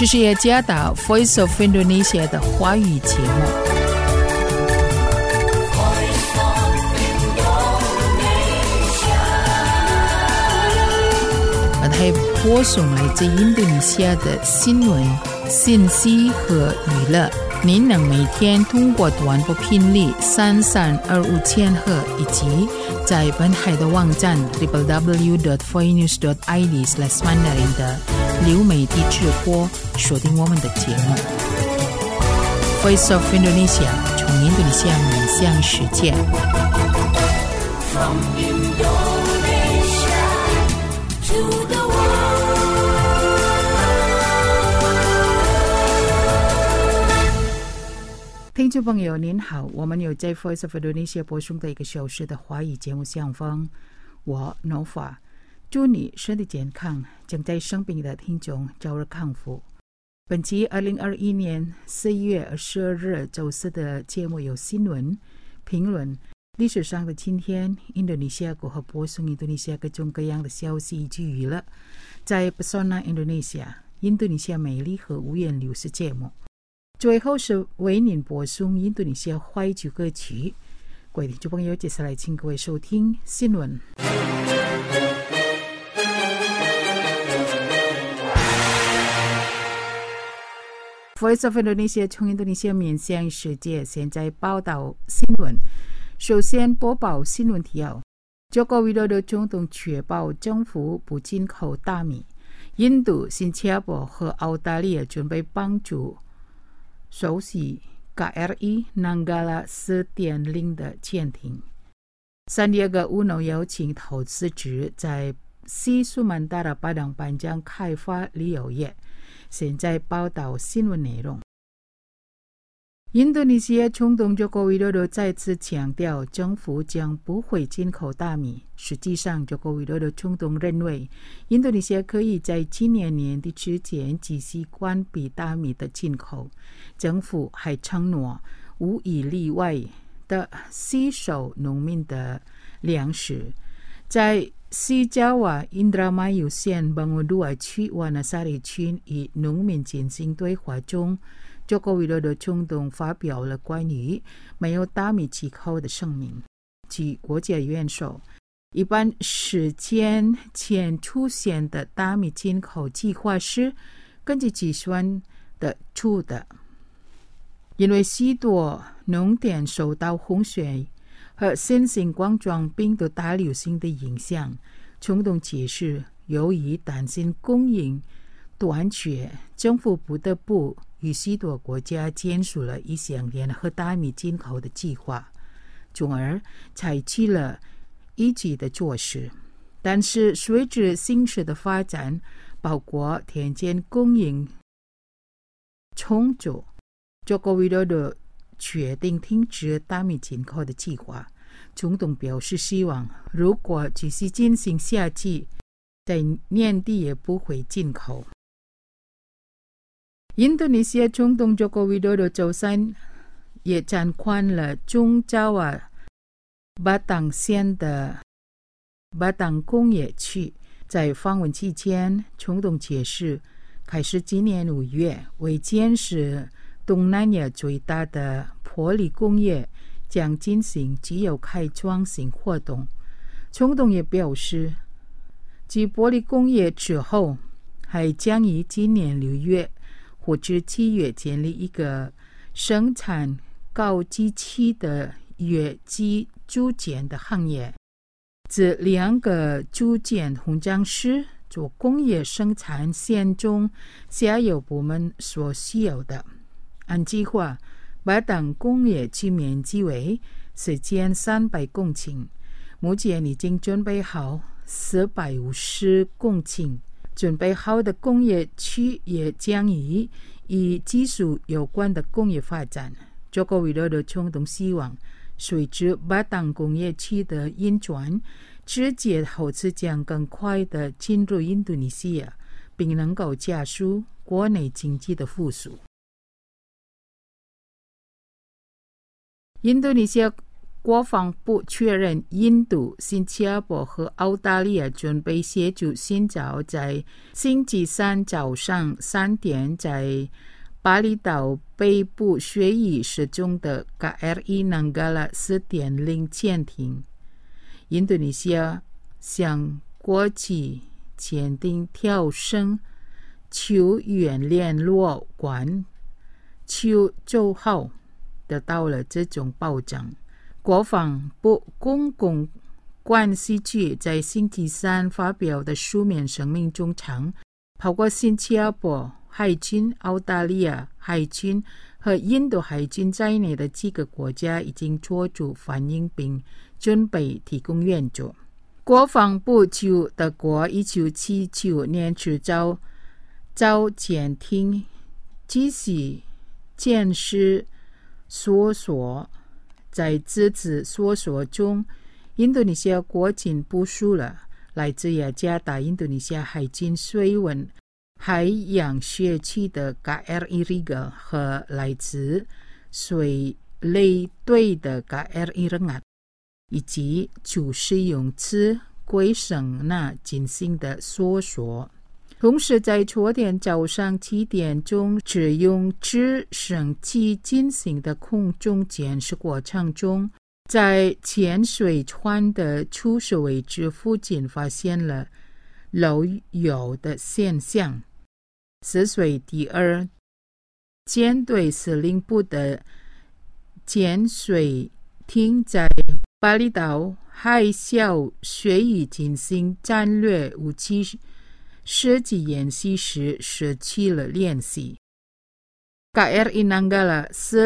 这是耶加达 Voice of Indonesia 的华语节目。它播送来自印度尼西亚的新闻、信息和娱乐。您能每天通过短波频率3325千赫以及在本海的网站 www.voinews.id/mandarin 的流媒体直播收听我们的节目。Voice of Indonesia 从印度尼西亚面向世界。From Indonesia to the听众朋友您好，我们有在 Voice of Indonesia 播送的1个小时的华语节目相逢，我 Nova 祝你身体健康，正在生病的听众早日康复。本期2021年4月22日周四的节目有新闻、评论、历史上的今天、印度尼西亚国和播送印度尼西亚各种各样的消息以及娱乐，在 Pesona Indonesia 印度尼西亚美丽和无言流失节目。最后是为您播送印度尼西亚怀旧歌曲。各位听众朋友，接下来请各位收听新闻。Voice of Indonesia 从印度尼西亚面向世界，现在报道新闻。首先播报新闻提要：中国为了总统确保政府不进口大米，印度、新加坡和澳大利亚准备帮助首席 KRI Nanggala 4.0 的潜艇。三月5邀请投资者在西苏曼达拉巴当班江开发旅游业。现在报道新闻内容。印度尼西亚总统佐科维多多再次强调，政府将不会进口大米。实际上，佐科维多多总统认为，印度尼西亚可以在今年年底之前继续关闭大米的进口。政府还承诺无一例外的吸收农民的粮食。在西加瓦印达马尤县邦杜瓦区瓦纳萨里区与农民进行对话中，佐科维多多总统发表了关于没有大米进口的声明。据国家元首，一般时间前出现的大米进口计划是根据计算得出的。因为许多农田受到洪水和新型冠状病毒大流行的影响，总统解释，由于担心供应短缺，政府不得不与许多国家签署了一项联合大米进口的计划，从而采取了一致的措施。但是随着形势的发展，包括田间供应充足，佐科维多多决定停止大米进口的计划。总统表示希望，如果继续进行下去，在年底也不会进口。印度尼西亚总统佐科维多多周三也暂缓了中爪哇巴当县的巴当工业区。在访问期间，总统解释，开始今年5月，为建设东南亚最大的玻璃工业将进行具有开创性活动。总统也表示，继玻璃工业之后，还将于今年6月或者7月建立一个生产高机器的月季组件的行业。这2个组件混装是做工业生产线中下游部门所需要的。按计划，巴当工业区面积为4300公顷，目前已经准备好450公顷。准备好的工业区也将与技术有关的工业发展。佐科维多多总统希望，随着巴当工业区的运转，直接投资将更快地进入印度尼西亚，并能够加速国内经济的复苏。印度尼西亚国防部确认印度、新加坡和澳大利亚准备协助寻找在星期三早上3点在巴厘岛北部水域失踪的 KRI Nanggala 4.0 舰艇。印度尼西亚向国际签订跳绳球员联络官邱周浩得到了这种保障。国防部公共关系局在星期三发表的书面声明中称，包括新加坡海军、澳大利亚海军和印度海军在内的几个国家已经做出反应并准备提供援助。国防部就德国1979年制造舰艇继续建设搜索，在这次搜索中，印度尼西亚国军部署了来自雅加达印度尼西亚海军水文海洋学区的 KRI Rigel 和来自水雷队的 KRI Rengat， 以及就是用此归省那进行的搜索。同时在昨天早上7点钟只用直升机进行的空中监视过程中，在潜水船的出事位置附近发现了漏油的现象。涉水第2舰队司令部的潜水艇在巴厘岛海小水域进行战略武器射击演习时失去了联系。KRI Nanggala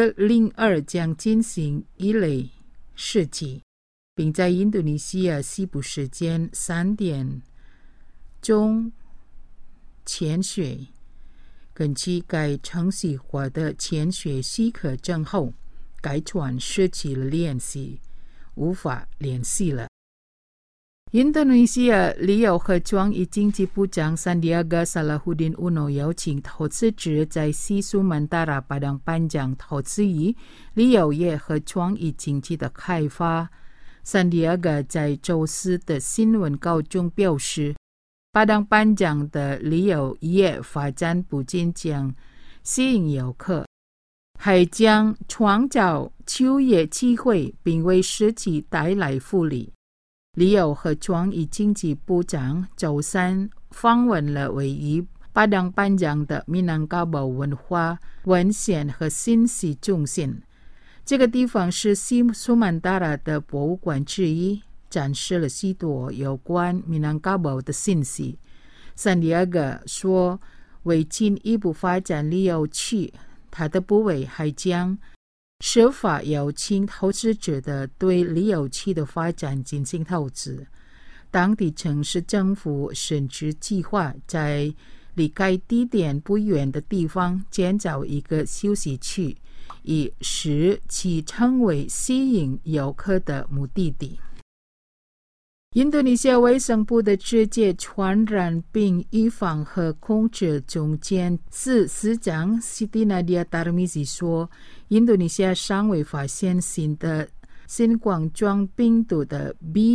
402将进行一类射击，并在印度尼西亚西部时间3点钟潜水。根据该程序获得潜水许可证后，该船失去了联系，无法联系了。印度尼西亚旅游和创意经济部长 Sandiaga Salahuddin Uno 邀请投资者在西苏门答腊巴当班江投资于旅游业和创意经济的开发。Sandiaga 在周四的新闻稿中表示，巴当班江的旅游业发展不仅将吸引游客，还将创造就业机会，并为社区带来福利。旅游和创意经济部长周三访问了位于巴当班江的米南高堡文化文献和信息中心。这个地方是西苏门答腊的博物馆之一，展示了许多有关米南高堡的信息。Sandiaga 说，为进一步发展旅游区，他的部委还将设法邀请投资者的对旅游区的发展进行投资。当地城市政府甚至计划在离该地点不远的地方建造一个休息区，以使其成为吸引游客的目的地。印度尼西亚卫生部的直接传染病预防和控制总监司长 Siti Nadia Tarmizi 说，印度尼西亚尚未发现新的新冠状病毒的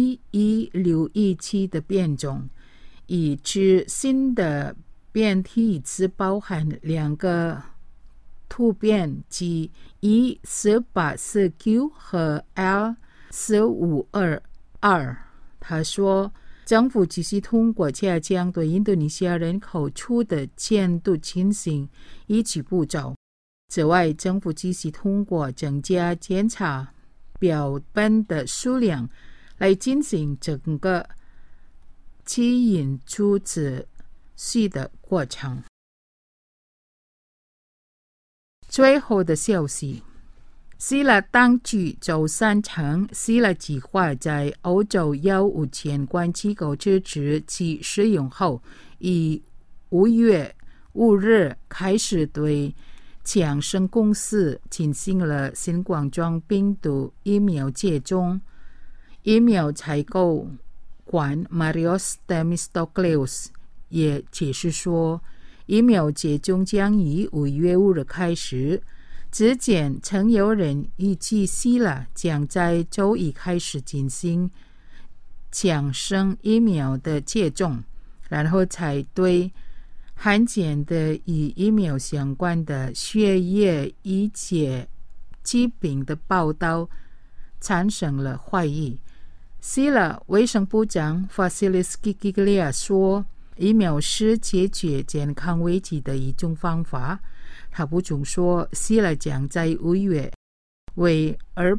B.1.617 的变种，已知新的变体只包含2个突变，即 E484Q 和 L4522。他说，政府继续通过加强对印度尼西亚人口处的监督进行一级步骤。此外，政府继续通过增加检查标本的数量来进行整个基因组织序的过程。最后的消息，希腊当局周三称，希腊计划在欧洲药物监管机构支持其使用后，于5月5日开始对强生公司进行了新冠状病毒疫苗接种。疫苗采购官 Marios Themistokleous 也解释说，疫苗接种将于5月5日开始， 之前曾有人预计希腊将在周一开始进行强生疫苗的接种，然后才对罕见的与疫苗相关的血液遗血疾病的报道产生了怀疑。希腊卫生部长 Vasilis Giglia 说，疫苗是解决健康危机的一种方法。他补充说，希腊将在5月为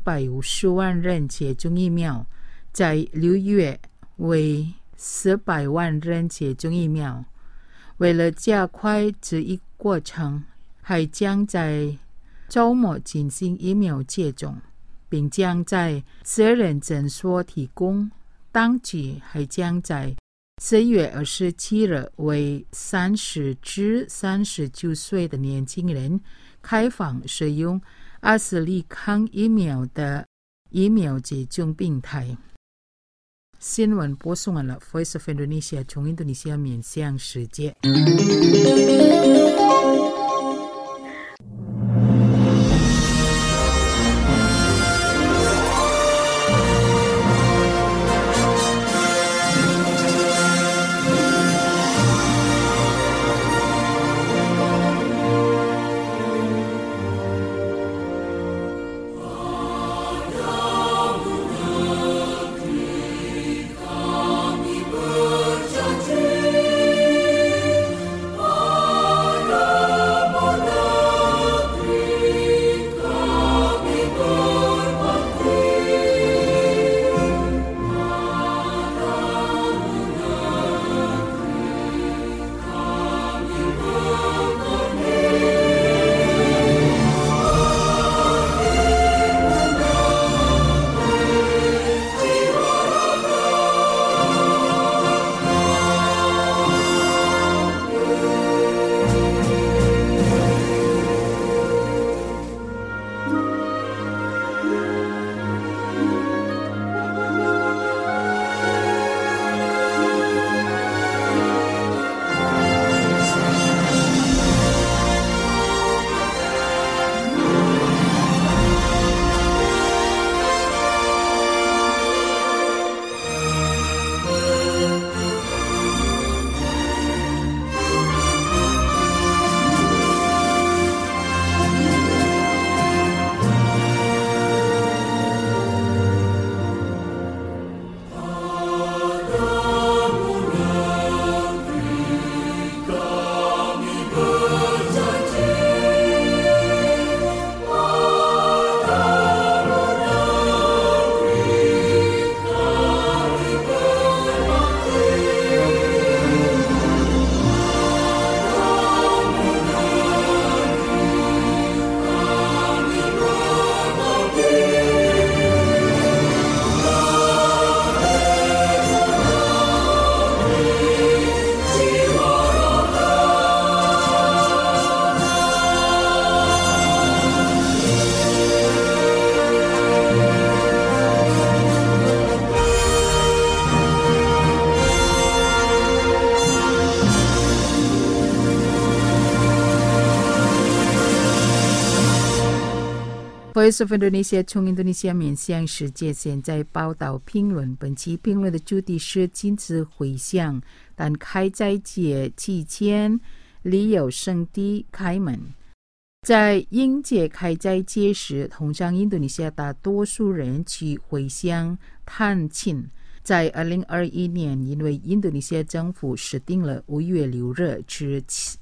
250万人接种疫苗，在6月为400万人接种疫苗。为了加快这一过程，还将在周末进行疫苗接种，并将在私人诊所提供。当局还将在4月27日为30至39岁的年轻人开放使用阿斯利康疫苗的疫苗接种平台。新闻播送完了 Voice of Indonesia 从印度尼西亚面向世界。Voice of Indonesia 从印度尼西亚面向世界，现在报道评论。本期评论的主题是禁止回乡，但开斋节期间旅游胜地开门。在迎接开斋节时，通常印度尼西亚大多数人去回乡探亲。在2021年，因为印度尼西亚政府设定了5月6日至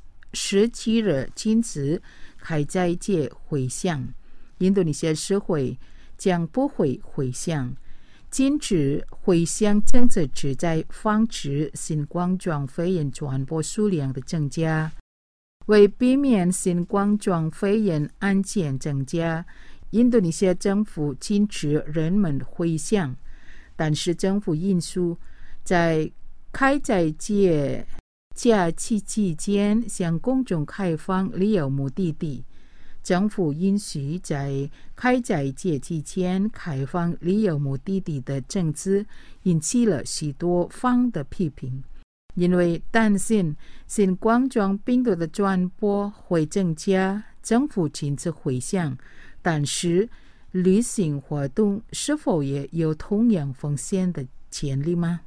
17日禁止开斋节回乡，印度尼西亚社会将不会回乡。禁止回乡政策旨在防止新冠状肺炎传播数量的增加。为避免新冠状肺炎案件增加，印度尼西亚政府禁止人们回乡，但是政府因素在开斋节假期期间向公众开放旅游目的地。政府允许在开斋节期间开放旅游目的地的政策引起了许多方的批评，因为担心新冠状病毒的传播会增加政府亲自回乡，但是旅行活动是否也有同样风险的潜力吗？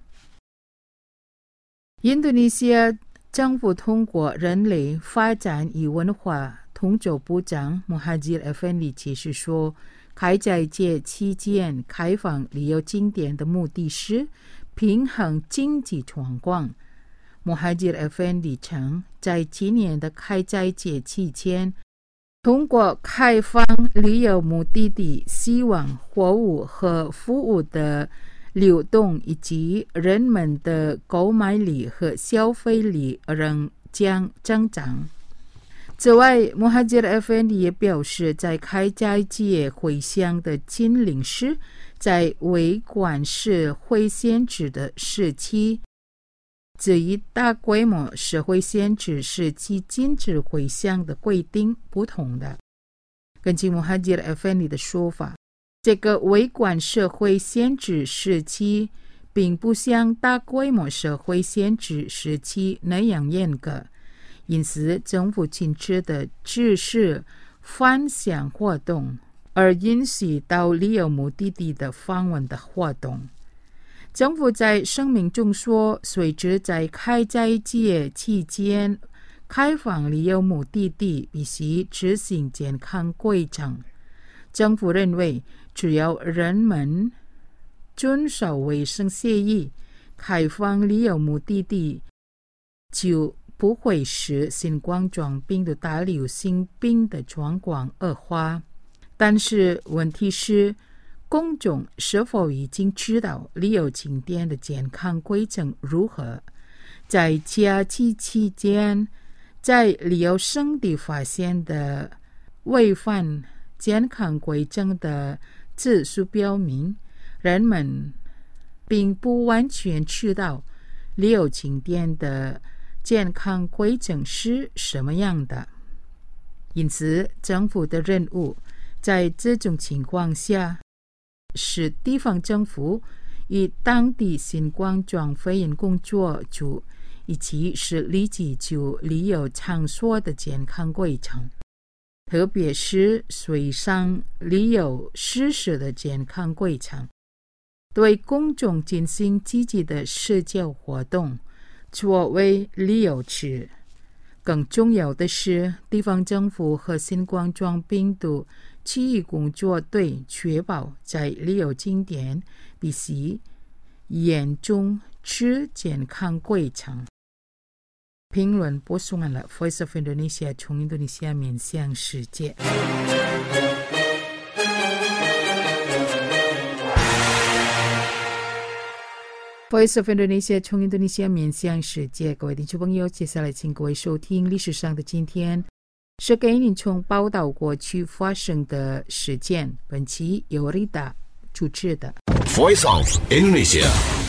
印度尼西亚政府通过人类发展与文化统筹部长穆哈吉尔·芬里解释说，开斋节期间开放旅游景点的目的是平衡经济状况。穆哈吉尔·芬里称，在今年的开斋节期间，通过开放旅游目的地，希望货物和服务的流动以及人们的购买力和消费力仍将增长。此外，穆哈吉尔·芬里也表示，在开斋节回乡的禁令是在为管社会限制的时期，至于大规模社会限制时期禁止回乡的规定不同的。根据穆哈吉尔·芬里的说法，这个为管社会限制时期并不像大规模社会限制时期那样严格，因此政府禁止的只是返乡活动，而允许到旅游目的地的访问的活动。政府在声明中说，随着在开斋节期间开放旅游目的地必须执行健康规程，政府认为只要人们遵守卫生协议，开放旅游目的地就不会使新冠状病毒大流行病的状况恶化。但是问题是，公众是否已经知道旅游景点的健康规程如何？在假期期间，在旅游胜地发现的违反健康规程的次数表明，人们并不完全知道旅游景点的健康规程是什么样的。因此，政府的任务在这种情况下是地方政府与当地新冠状肺炎工作组以及是立即就旅游场所的健康规程，特别是水上旅游实施的健康规程，对公众进行积极的社交活动，作为旅游池。更重要的是，地方政府和新冠状病毒区域工作队确保在旅游景点必须严重持健康规程。评论播送完了 Voice of Indonesia 从印度尼西亚面向世界。Voice of Indonesia 从印度尼西亚面向世界，各位听众朋友，接下来请各位收听历史上的今天，是给您从报道过去发生的事件。本期由 Rita 主持的 Voice of Indonesia。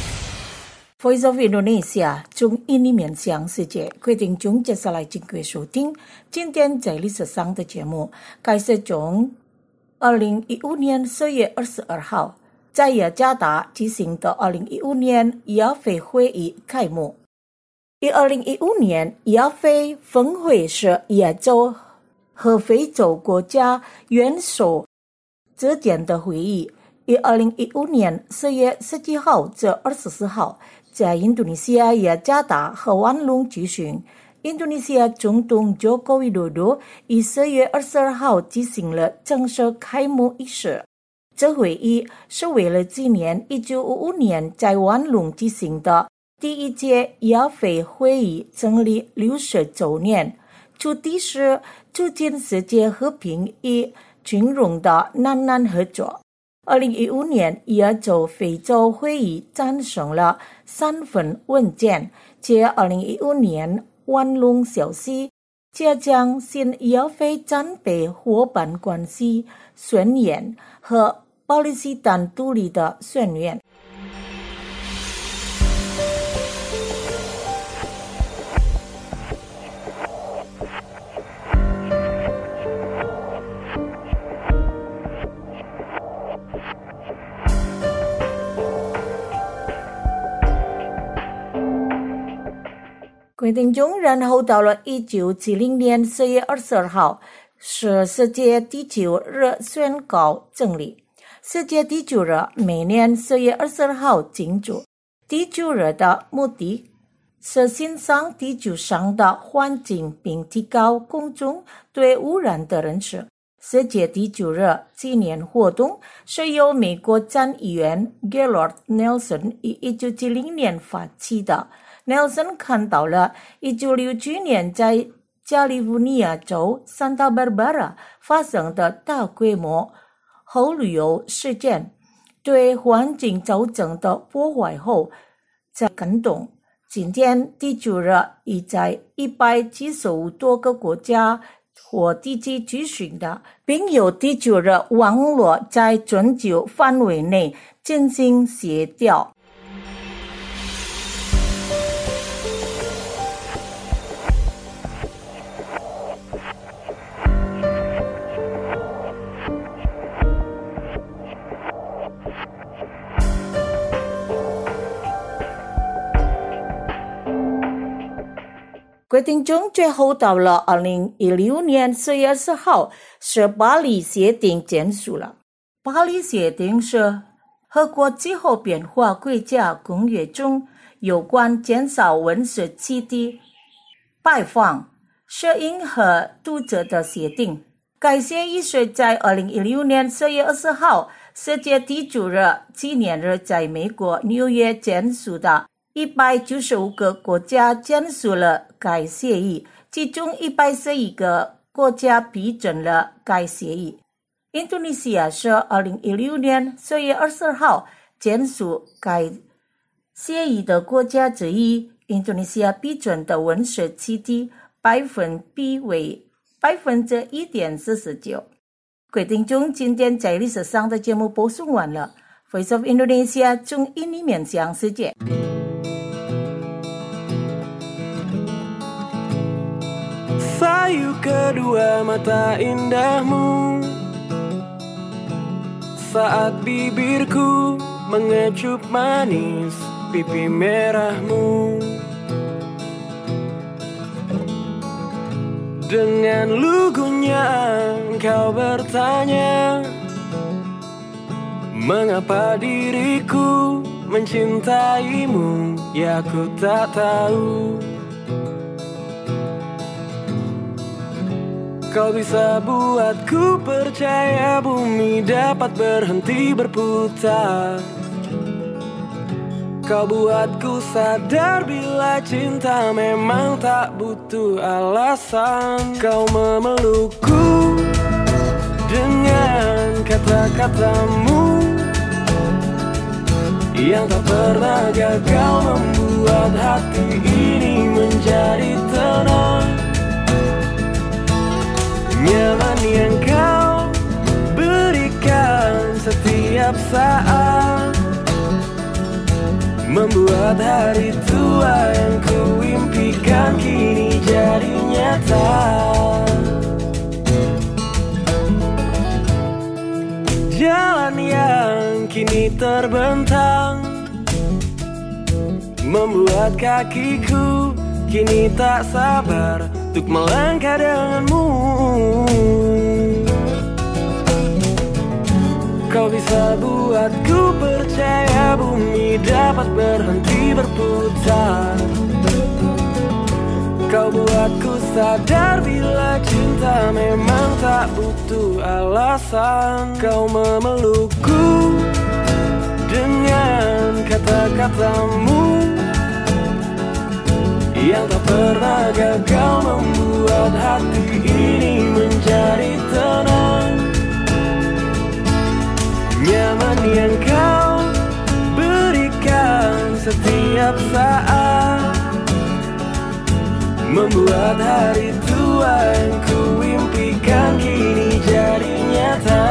Voice of Indonesia 从印尼面向世界，各位听众接下来请各位收听今天在历史上的节目。开始从2015年4月22号在雅加达举行的2015年亚非会议开幕。以2015年亚非峰会是亚洲和非洲国家元首之间的会议，于2015年4月17号至24号在印度尼西亚雅加达和万隆举行。印度尼西亚总统Joko Widodo于4月22号举行了正式开幕仪式。这会议是为了纪念1955年在万隆举行的第一届亚非会议成立60周年，主题是促进世界和平与均衡的南南合作。2015年亚洲非洲会议产生了3份文件，借2015年万隆消息加强新亚非战备伙伴关系宣言和巴勒斯坦独立的宣言。各位听众，然后到了1970年4月22号， 是世界地球日宣告成立。世界地球日每年4月22号庆祝。地球日的目的是欣赏地球上的环境并提高公众对污染的认识。世界地球日纪念活动是由美国参议员 Gaylord Nelson 于1970年发起的。Nelson 看到了1969年在加利福尼亚州 Santa Barbara 发生的大规模核旅游事件对环境造成的破坏后才感动。今天地球日已在175多个国家或地区举行的，并由地球日网络在全球范围内进行协调。各位听众，最后到了2016年4月4号，是巴黎协定结束了。巴黎协定是和国际气候变化国家公约中有关减少温室气体排放、摄影和督责的协定。该协议是在2016年4月20号世界地球日纪念日在美国纽约签署的。195个国家签署了该协议，其中141个国家批准了该协议。印度尼西亚是2016年4月22号签署该协议的国家之一。印度尼西亚批准的温室气体百分比为 1.49%。各位听众，今天在历史上的节目播送完了。Voice of Indonesia 从印尼面向世界。 Sayu kedua mata indahmu saat bibirku mengecup manis pipi merahmu. Dengan lugunya engkau bertanya, mengapa diriku mencintaimu, ya ku tak tahu. Kau bisa buatku percaya bumi dapat berhenti berputar. Kau buatku sadar bila cinta memang tak butuh alasan. Kau memelukku dengan kata-katamu yang tak pernah gagal membuat hati ini menjadi tenang. Nyaman yang kau berikan setiap saat membuat hari tua yang ku impikan kini jadi nyata. Jalan yang kini terbentang membuat kakiku kini tak sabar untuk melangkah denganmu. Kau bisa buatku percaya bumi dapat berhenti berputar. Kau buatku sadar bila cinta memang tak butuh alasan. Kau memelukku dengan kata-katamu yang tak pernah gagal membuat hati ini menjadi tenang. Nyaman yang kau berikan setiap saat membuat hari tua yang ku impikan kini jadi nyata.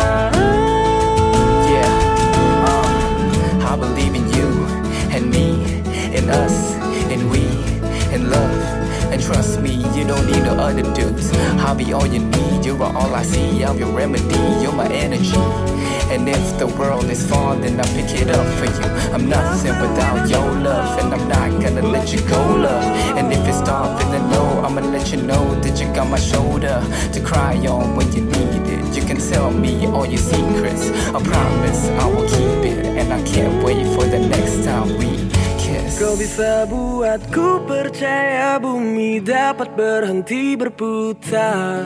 Yeah, I believe in you and me and us and we and love. And trust me, you don't need no other dudes. I'll be all you need, you're all I see. I'm your remedy, you're my energy. And if the world is far, then I pick it up for you. I'm nothing without your love, and I'm not gonna let you go, love. And if it's dark, then no, I'ma let you know that you got my shoulder to cry on when you need it. You can tell me all your secrets, I promise I will keep it. And I can't wait for the next time we kiss. Kau bisa buatku percaya bumi dapat berhenti berputar.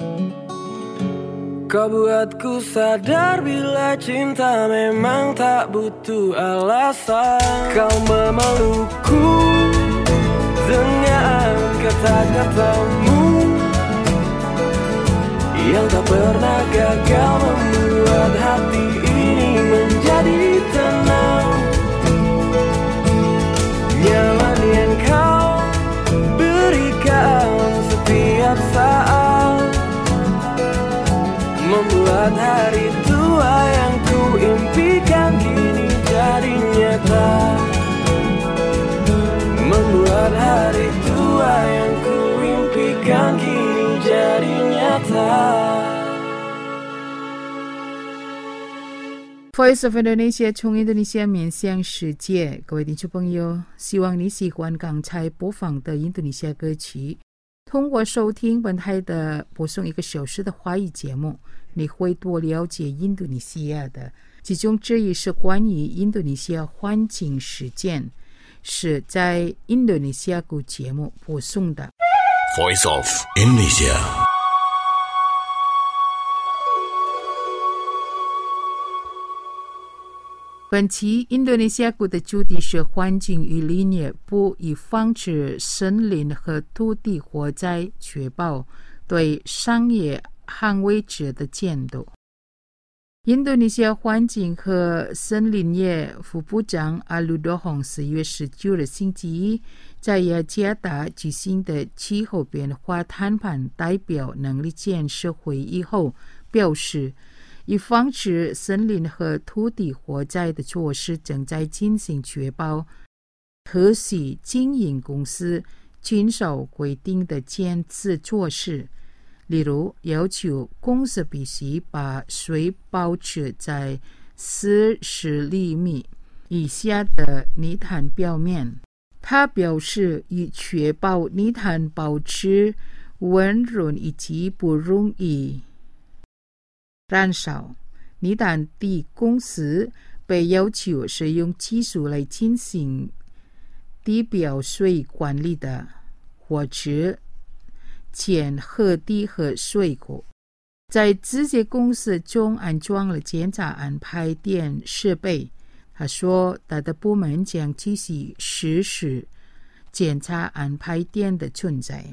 Kau buatku sadar bila cinta memang tak butuh alasan. Kau memelukku dengan kata-katamu yang tak pernah gagal membuat hati ini menjadi tenang. Nyaman yang kau berikan setiap saat membuat hari tua yang ku impikan kini jadi nyata. Membuat hari tua yang ku impikan kini jadi nyata. Voice of Indonesia 从印度尼西亚面向世界，各位听众朋友，希望你喜欢刚才播放的印度尼西亚歌曲。通过收听本台的播送1个小时的华语节目，你会多了解印度尼西亚的。其中之一是关于印度尼西亚环境实践，是在印度尼西亚国节目播送的。 Voice of Indonesia。 本期印度尼西亚国的主题是环境与林业部以防止森林和土地火灾，确保对商业捍卫者的监督。印度尼西亚环境和森林业副部长阿鲁多洪4月19日星期一在雅加达举行的气候变化谈判代表能力建设会议后表示，以防止森林和土地火灾的措施正在进行，确保可系经营公司遵守规定的减资措施，例如要求公司必须把水保持在40厘米以下的泥潭表面。他表示，以确保泥潭保持温润以及不容易燃烧，泥潭地公司被要求使用技术来进行地表水管理的，或者前河堤和水库。在这些公司中安装了检查安排电设备。他说，他的部门将继续实施检查安排电的存在。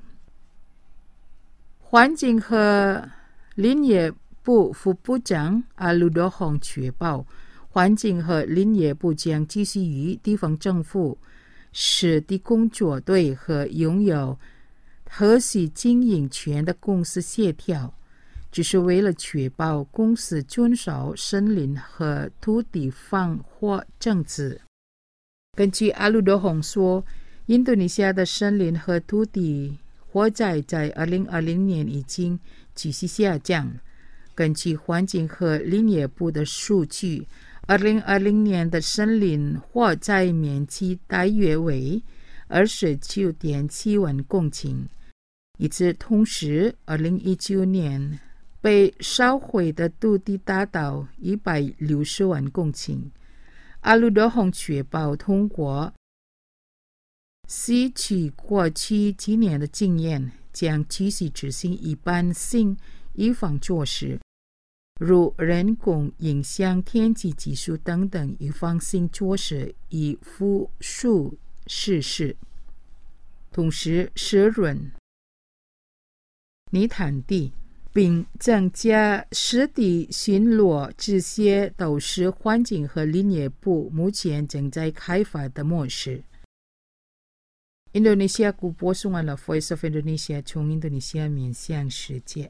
环境和林业部副部长阿鲁多洪确保，环境和林业部将继续与地方政府、实地工作队和拥有核系经营权的公司协调，只是为了确保公司遵守森林和土地防火政策。根据阿鲁多洪说，印度尼西亚的森林和土地火灾在2020年已经继续下降。根据环境和林业部的数据，2020年的森林火灾面积大约为29.7万公顷。与此同时，2019年被烧毁的土地达到160万公顷。阿鲁多洪确保，通过吸取过去几年的经验，将继续执行一般性预防措施，如人工影响天气技术等等预防性措施，以复述实施。同时湿润泥潭地，并增加实地巡逻，这些都是环境和林业部目前正在开发的模式。印度尼西亚国播送完了 Voice of Indonesia 从印度尼西亚面向世界。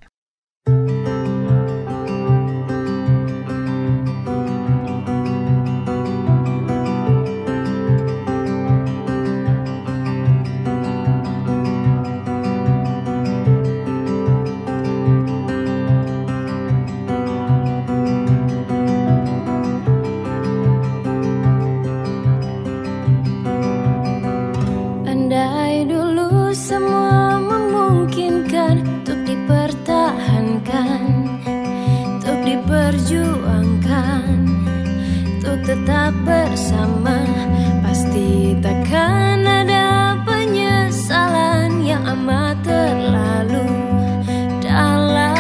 tetap bersama, pasti takkan ada penyesalan yang amat terlalu dalam.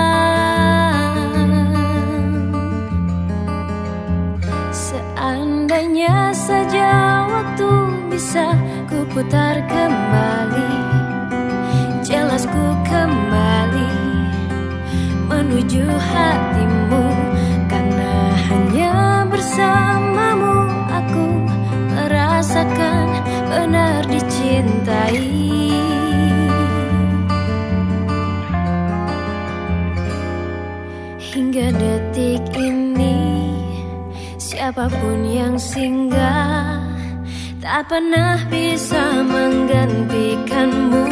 Seandainya saja waktu bisa ku putar kembali, jelas ku kembali menuju hatimu, karena hanya bersamamu aku merasakan benar dicintai. Hingga detik ini siapapun yang singgah tak pernah bisa menggantikanmu.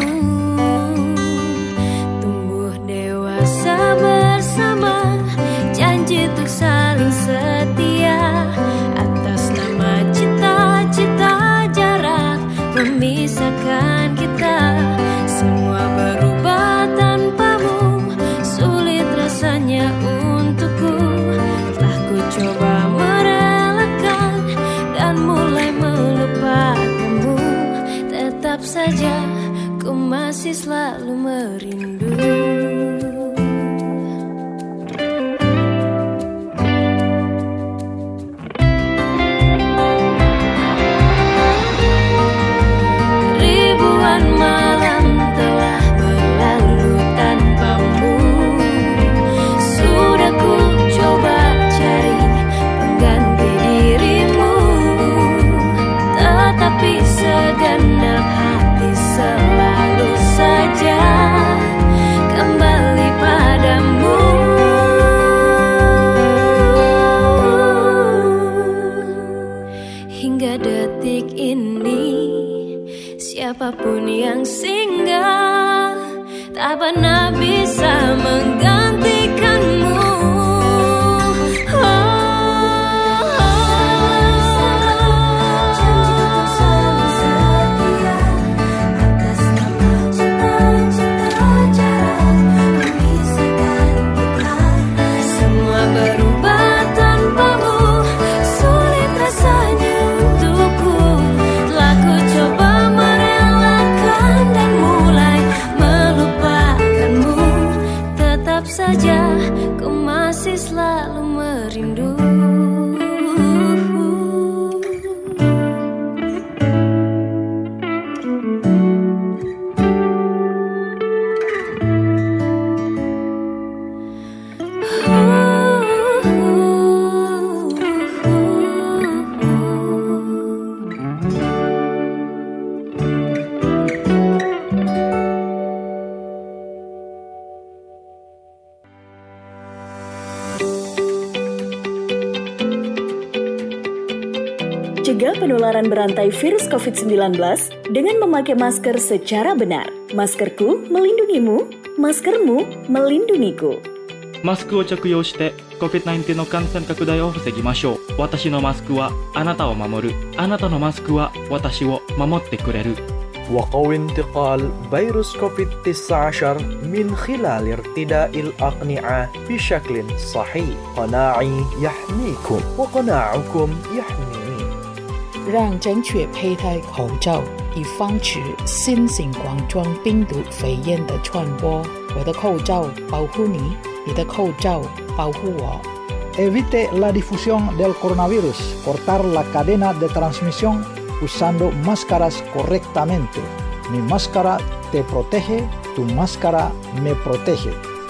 Tumbuh dewasa bersama, janji untuk saling setia, atas nama cita-cita jarak memisahkan kita. Semua berubah tanpamu, sulit rasanya untukku. Telah ku coba merelakan dan mulai melupakanmu, tetap saja ku masih selalu merindu. Ribuan malam telah berlalu tanpamu, sudah ku coba cari pengganti dirimu, tetapi segenap hati selalu saja kembali padamu. Hingga detik ini siapapun yang singgah tak pernah bisa menggantikanmu. Semua berubah tanpamu, sulit rasanya untukku. Telah ku coba merelakan dan mulai melupakanmu, tetap saja ku masih selalu merindu. Cegah penularan berantai virus COVID-19 dengan memakai masker secara benar. Maskerku melindungimu, maskermu melindungiku. マスクを着用して COVID-19 の感染拡大を防ぎましょう。私のマスクはあなたを守る。あなたのマスクは私を守ってくれる。 وقوي انتقال فيروس كوفيد-19 من خلال ارتداء الأقنعة بشكل صحيح. قناعي يحميكم وقناعكم يحميني. 让正确佩戴口罩，以防止新型冠状病毒肺炎的传播。我的口罩保护你，你的口罩保护我。 Evite la difusión del coronavirus. Cortar la cadena de transmisión usando máscaras correctamente. Mi máscara te protege, tu máscara me protege.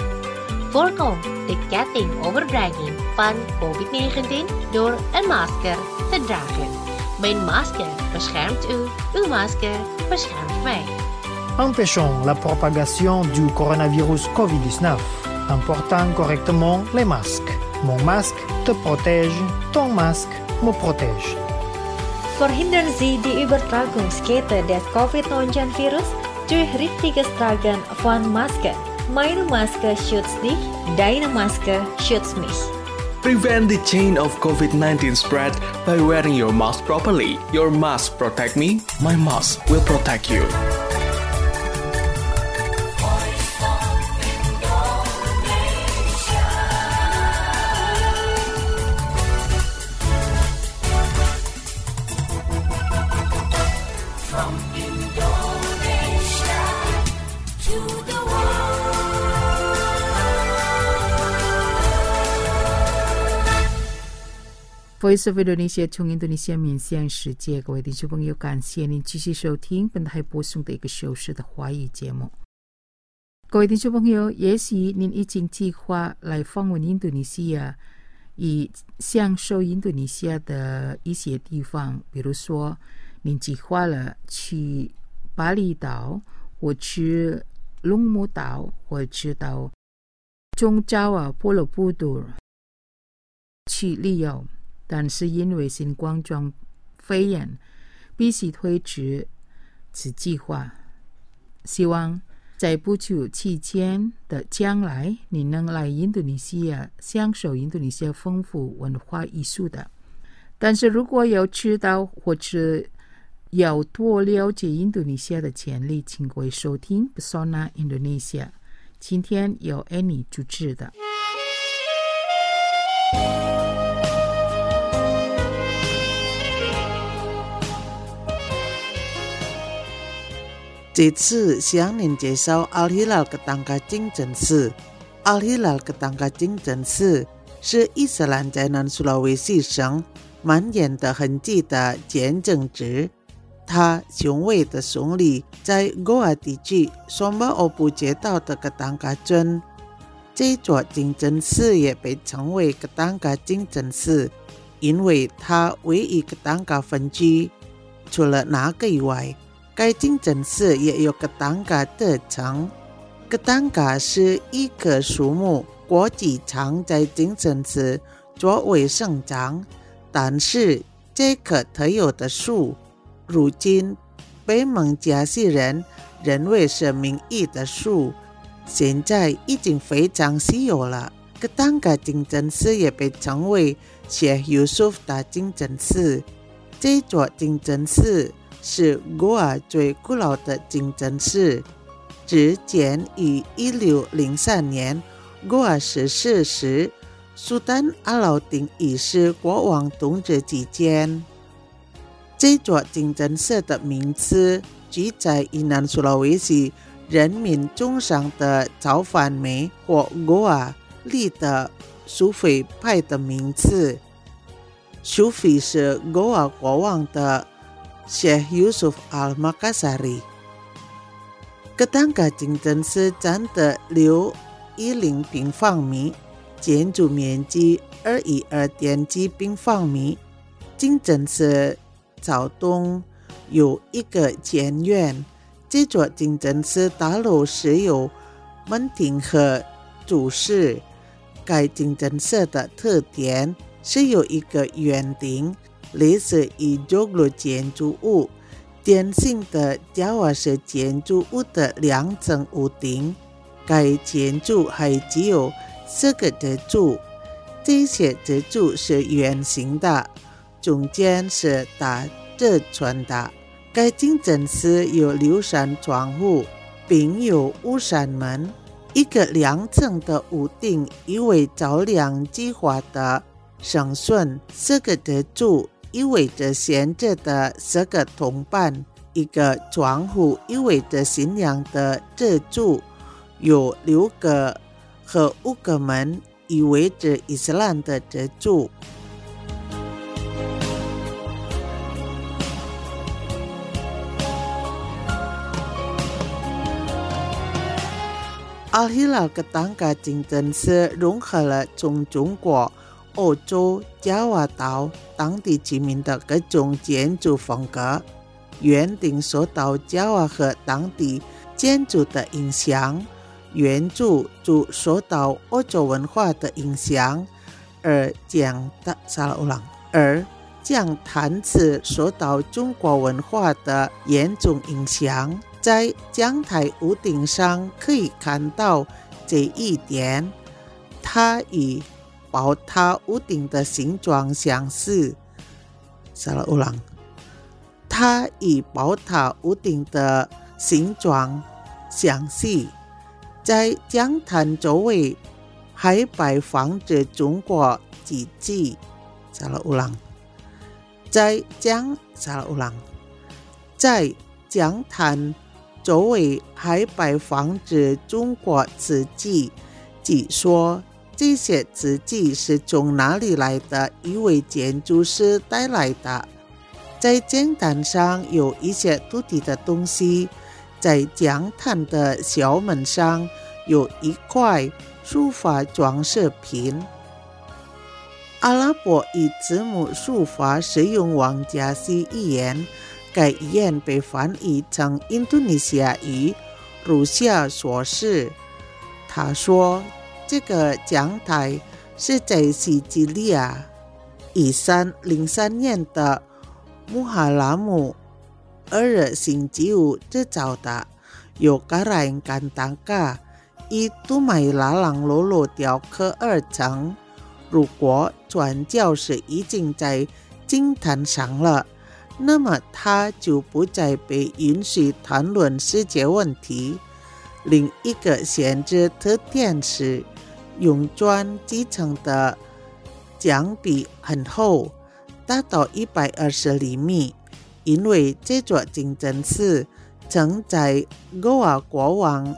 Voorkom de ketting overdrijving van COVID-19 door een masker te dragen. Mijn masker beschermt u, uw masker beschermt mij. Empêchons la propagation du coronavirus COVID-19 en portant correctement les masques. Mon masque te protège, ton masque me protège. Verhindern Sie die Übertragungskette des COVID-19-Virus durch richtiges Tragen von Masken. Meine Maske schützt dich, deine Maske schützt mich. Prevent the chain of COVID-19 spread by wearing your mask properly. Your mask protect me, my mask will protect you. Voice of Indonesia 从印度尼西亚面向世界，各位听众朋友，感谢您继续收听本台播送的一个小时的华语节目。各位听众朋友，也许您已经计划来访问印度尼西亚，以享受印度尼西亚的一些地方，比如说您计划了去巴厘岛，或去龙目岛，或去到中爪哇、婆罗布多去旅游，但是因为新冠状肺炎必须推迟此计划。希望在不久期间的将来，你能来印度尼西亚享受印度尼西亚丰富文化艺术的。但是如果要知道或者要多了解印度尼西亚的潜力，请各位收听 Pesona Indonesia， 今天由 Annie 主持的。 这次向您介绍 Al-Hilal Ketangga Cincin寺。Al-Hilal Ketangga Cincin寺是伊斯兰在南苏拉威西省蔓延的痕迹的见证值。它雄伟的耸立在Goa地区Sumbawa街道的Ketangga镇。这座金针寺也被称为Ketangga金针寺，因为它位于Ketangga分区。除了那个以外，该金针寺也有Ketangga的城。Ketangga是一棵树木，国际常在金针寺作为生长，但是这棵特有的树，如今被孟加西人认为是名义的树，现在已经非常稀有了。Ketangga金针寺也被称为Sheikh Yusuf 的金针寺。这座金针寺是Goa最古老的金针寺，只建于1603年Goa逝世时，苏丹阿劳丁一世国王统治期间。这座金针寺的名字记载于南苏拉威西人民中上的造反美或Goa里的苏菲派的名字。苏菲是Goa国王的Sheikh Yusuf Al-Makassari。Ketangga金针寺占地610平方米，建筑面积212.7平方米。金针寺朝东有一个前院，这座金针寺大楼是由门庭和主室。该金针寺的特点是有一个圆顶，类似于Joglo建筑物，典型的加瓦式建筑物的2层屋顶。该建筑还具有4个支柱，这些支柱是圆形的，中间是大尺寸的。该金针寺有6扇窗户，并有5扇门。一个2层的屋顶意味照亮计划的生顺，4个支柱意味着贤者的4个铜板，一个窗户意味着信仰的支柱，有6个和5个门意味着伊斯兰的支柱。Al-Hilal Ketangga金针寺融合了从中国、欧洲、加瓦岛当地居民的各种建筑风格，原定受到加瓦和当地建筑的影响，原著就受到欧洲文化的影响，而将坛子受到中国文化的严重影响。在江台屋顶上可以看到这一点，它与宝塔屋顶的形状相似。它与宝塔屋顶的形状相似。在江坛周围还摆放着中国旗帜。在江坛周围还摆放着中国瓷器，据说这些字迹是从哪里来的？一位建筑师带来的。在讲坛上有一些土地的东西，在讲坛的小门上有一块书法装饰品。阿拉伯语字母书法是用王家西语言，该语言被翻译成印度尼西亚语，如下所示。他说，这个讲台是在西吉利亚1303年的穆哈拉姆2日星期五制造的，由嘎然甘当嘎以杜麦拉朗罗罗雕刻而成。如果传教士已经在经坛上了，那么他就不再被允许谈论世界问题。另一个限制特点是用砖砌成的墙壁很厚，达到120厘米，因为这座清真寺曾在哥瓦国王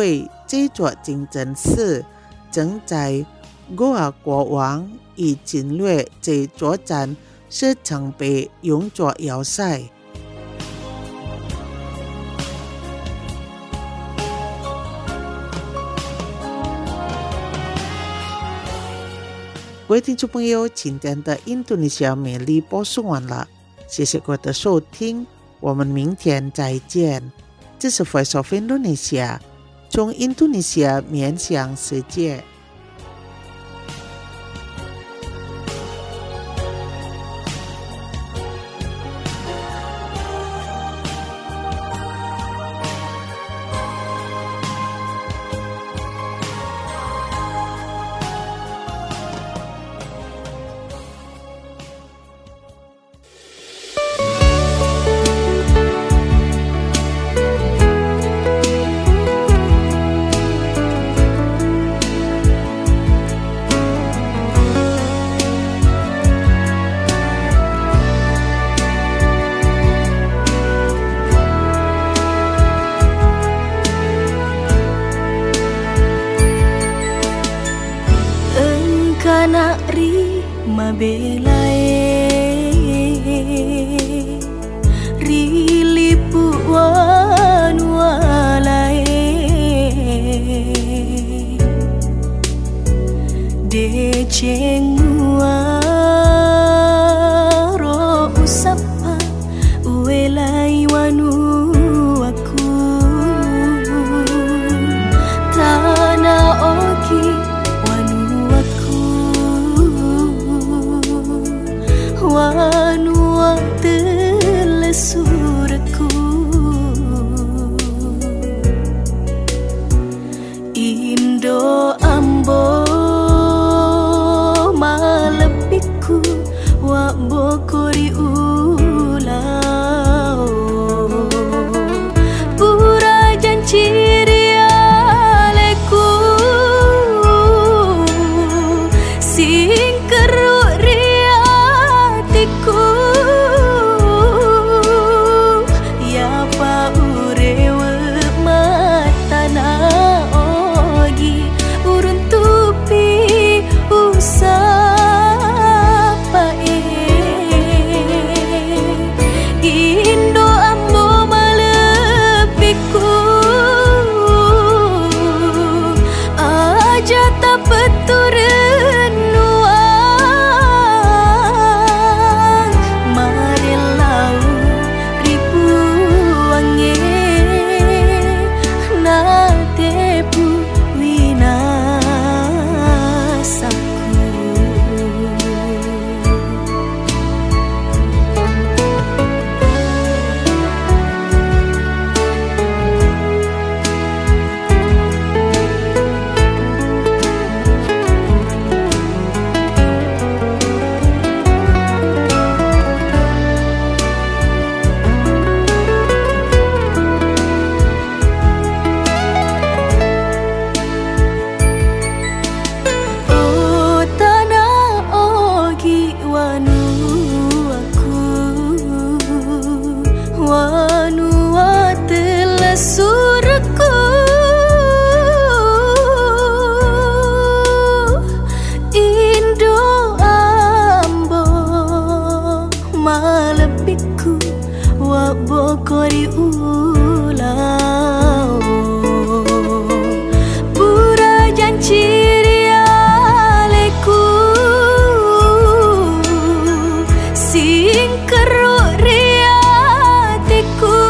已侵略这座山，是曾被用作要塞。各位听众朋友，今天的印度尼西亚美丽播送完了，谢谢各位的收听，我们明天再见。这是 Voice of Indonesia， 从印度尼西亚面向世界。 Sing keruk riatiku ulau pura janji rialeku sing keruk riatiku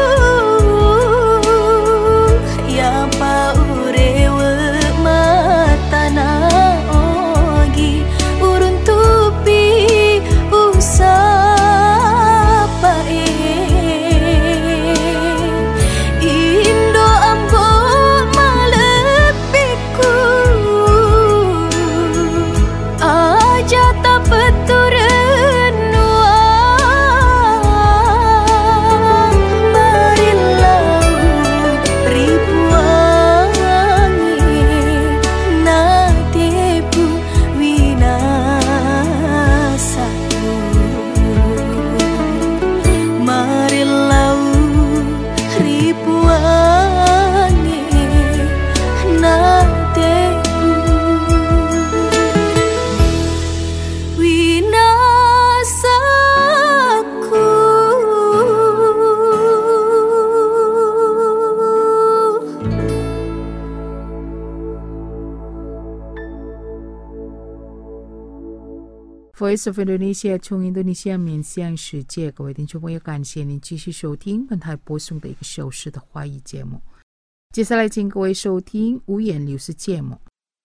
ya pa urewe matana ogi urun tupi usapa indo ambo malepiku aja tak beturen nuang marilau ribuangi nadepu winasaku marilau ribuangi nadepu winasaku. Voice of Indonesia 从印度尼西亚面向世界，各位听众朋友，感谢您继续收听本台播送的一个小时的华语节目。接下来，请各位收听五言六事节目。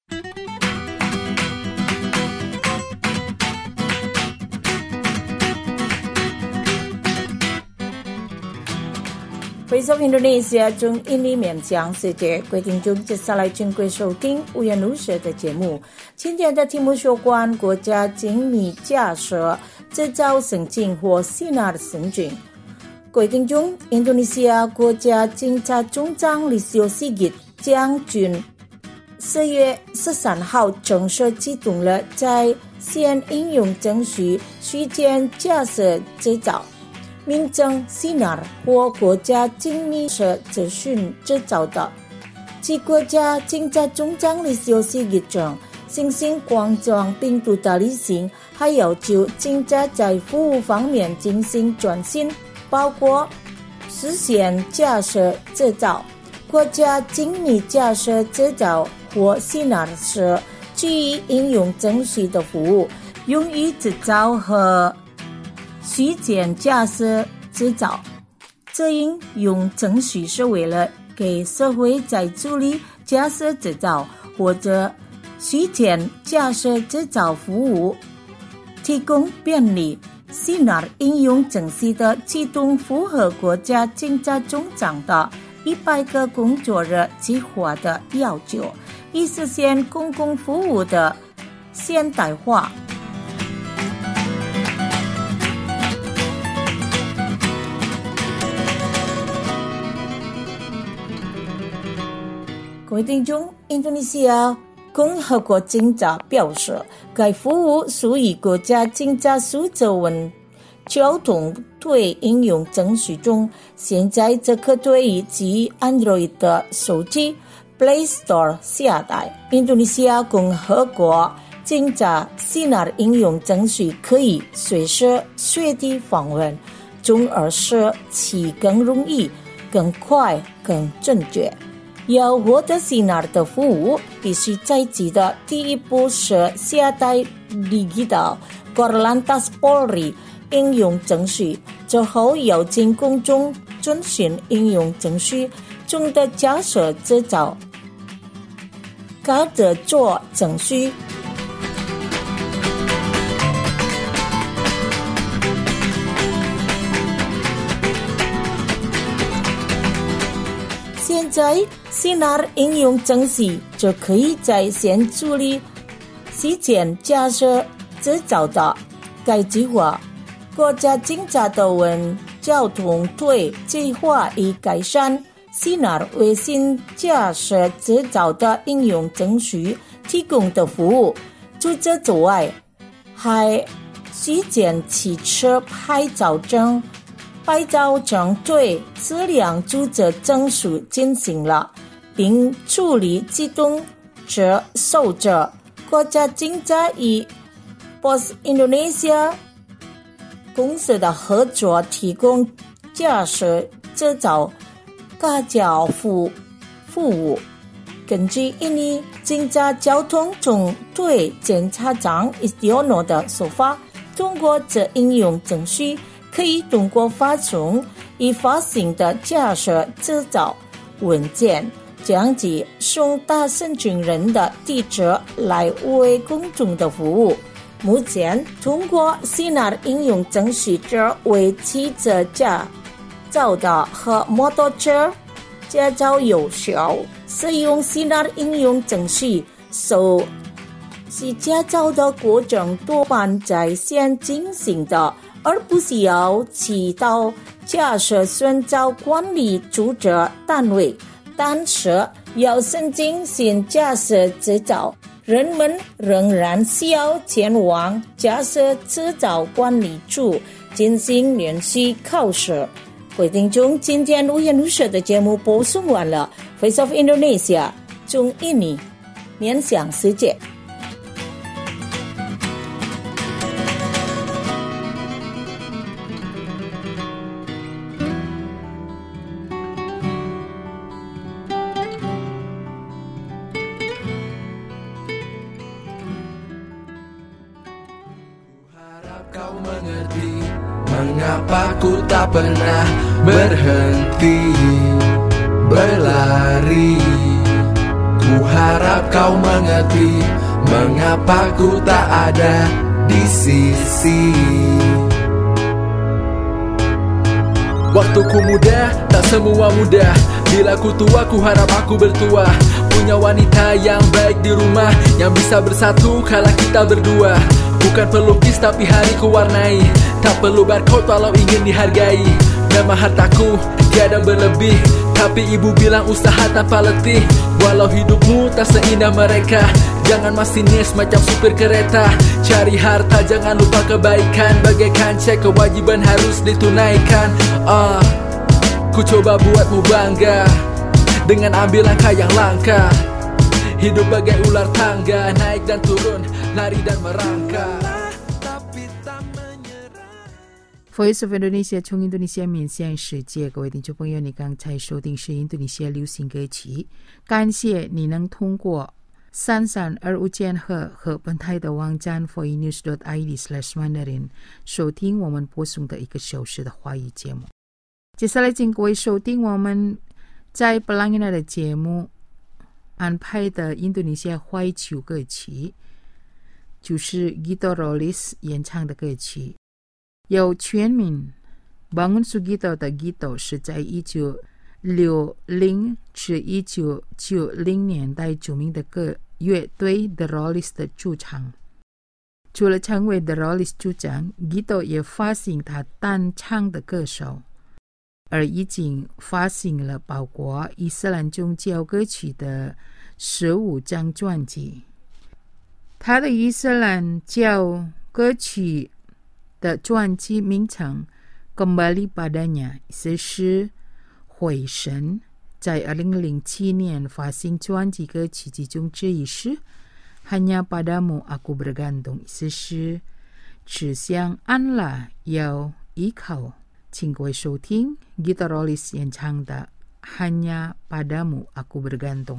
Voice of Indonesia 从印尼面向世界，各位听众，接下来请各位收听五言六事的节目。今天的题目有关国家精密架设制造申请或吸纳的申请。各位听众，印度尼西亚国家警察总长Listio Sigit将军4月13号正式启动了在线应用程序虚件架设制造。民政吸纳或国家精密设资讯制造的，其国家警察总长Listio Sigit称，新型冠状病毒的旅行还要求警察在服务方面进行转型，包括实现架设制造。国家精密架设制造或吸纳是基于应用程序的服务，用于制造和虚件架设制造。这应用程序是为了给社会在助力架设制造或者虚件架设制造服务提供便利。吸纳应用程序的启动符合国家警察总长的100个工作日计划的要求，以实现公共服务的现代化。各位听众，印度尼西亚共和国警察表示，该服务属于国家警察数字文交通队应用程序中，现在则可对于基于 Android 的手机 Play Store 下载。印度尼西亚共和国警察吸纳应用程序可以随时随地访问，从而使其更容易、更快、更准确。要获得吸纳的服务，必须在即的第一步是下载 Digital Korlantas Polri 应用程序，之后邀请公众遵循应用程序中的架设制造该的做程序。现在吸纳应用程序就可以在线处理虚件架设制造的。该计划国家警察的文交通队计划以改善吸纳微信架设制造的应用程序提供的服务。除此之外，还虚件汽车牌照证对质量注册证书进行了，并处理机动车守则。国家警察与 Pos Indonesia 公司的合作提供驾驶制造家教服务。根据印尼警察交通总队检察长 Istiono 的说法，通过这应用程序，可以通过发送已发行的驾驶执照文件，将其送达申请人的地址来为公众的服务。目前，通过 Sinar 应用程序者为汽车驾照的和摩托车驾照有效。使用 Sinar 应用程序手续驾照的过程多半在线进行的，而不需要去到驾驶证照管理注册单位。但是，要申请新驾驶执照，人们仍然需要前往驾驶执照管理处进行连续考试。各位听众，今天无言无说的节目播送完了。Voice of Indonesia 中印尼面向世界。 Mengapa ku tak pernah berhenti berlari? Ku harap kau mengerti mengapa ku tak ada di sisi. Waktuku muda, tak semua mudah. Bila ku tua, ku harap aku bertuah. Punya wanita yang baik di rumah, yang bisa bersatu kala kita berdua. Bukan pelukis tapi hariku warnai. Tak perlu barcode walau ingin dihargai. Memang hartaku tiada berlebih, tapi ibu bilang usaha tanpa letih. Walau hidupmu tak seindah mereka, jangan masinis macam supir kereta. Cari harta jangan lupa kebaikan, bagaikan cek kewajiban harus ditunaikan. Ku coba buatmu bangga dengan ambil langkah yang langka. Hidup bagai ular tangga, naik dan turun, lari dan merangkak. Voice of Indonesia 从印度尼西亚面向世界，各位听众朋友，你刚才收听是印度尼西亚流行歌曲。感谢你能通过3325键和本台的网站 voinews.id/mandarin 收听我们播送的1个小时的华语节目。接下来请各位收听我们在布朗尼的节目安排的印度尼西亚怀旧歌曲，就是 Gito Rollis 演唱的歌曲。由全名 Bangun Sugito 的 Gito 是在1960至1990年代著名的乐队 The Rollis 的主唱。除了成为 The Rollis 主唱， Gito 也发行他单唱的歌手，而已经发行了包括伊斯兰宗教歌曲的15张专辑。他的伊斯兰教歌曲的专辑名称 Kembali Padanya 意思是回神，在2007年发行专辑歌曲其中之一是 Hanya Padamu Aku Bergantung 意思是只向安拉要依靠。请各位收听 Gito Rollis 演唱的 Hanya Padamu Aku Bergantung。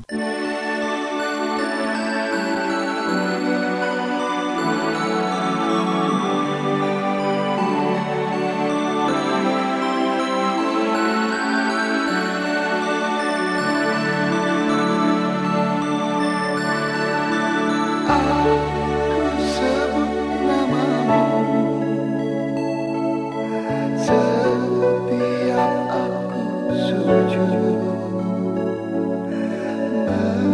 Setiap aku sujud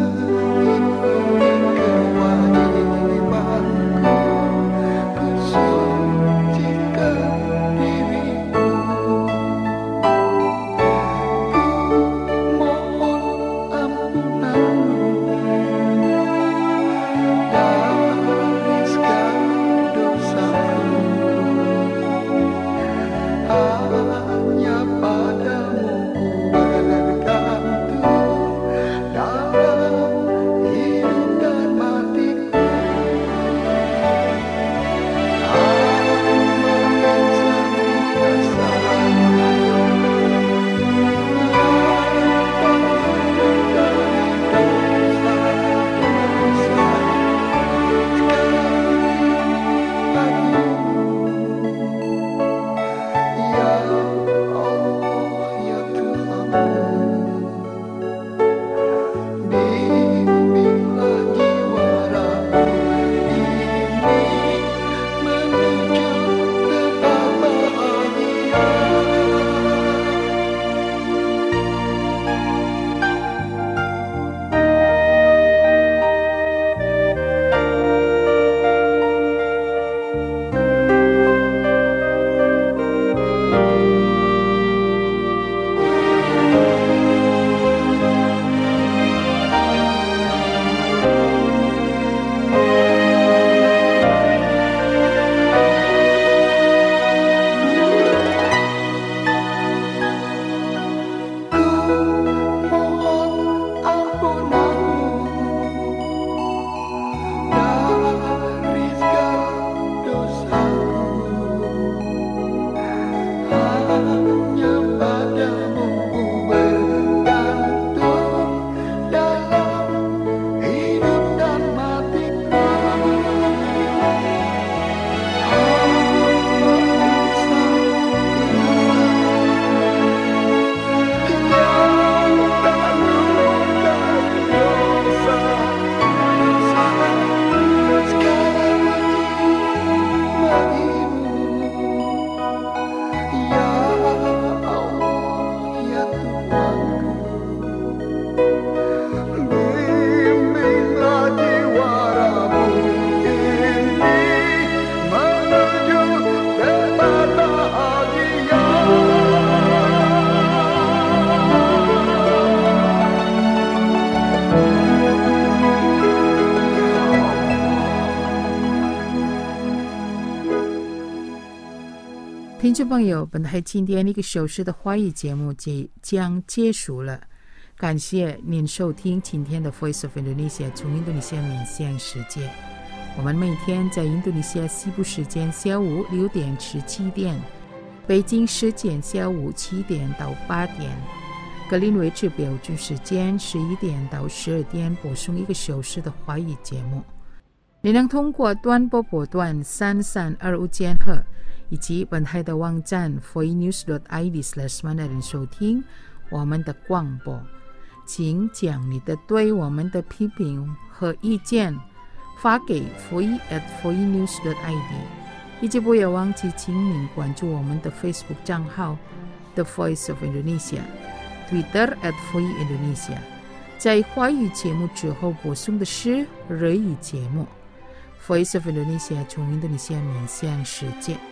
听众朋友，本台今天1个小时的华语节目即将结束了，感谢您收听今天的 Voice of Indonesia 从印度尼西亚面向世界。我们每天在印度尼西亚西部时间下午6点至7点，北京时间下午7点到8点，格林威治标准时间11点到12点播送1个小时的华语节目。你能通过短波波段3325千赫以及本台的网站 voinews.id/mandarin 收听我们的广播。请将你的对我们的批评和意见发给 voice@voinews.id， 以及不要忘记请您关注我们的 Facebook 账号 The Voice of Indonesia， Twitter @voindonesia。 在华语节目之后播送的是日语节目。 Voice of Indonesia 从印度尼西亚面向世界。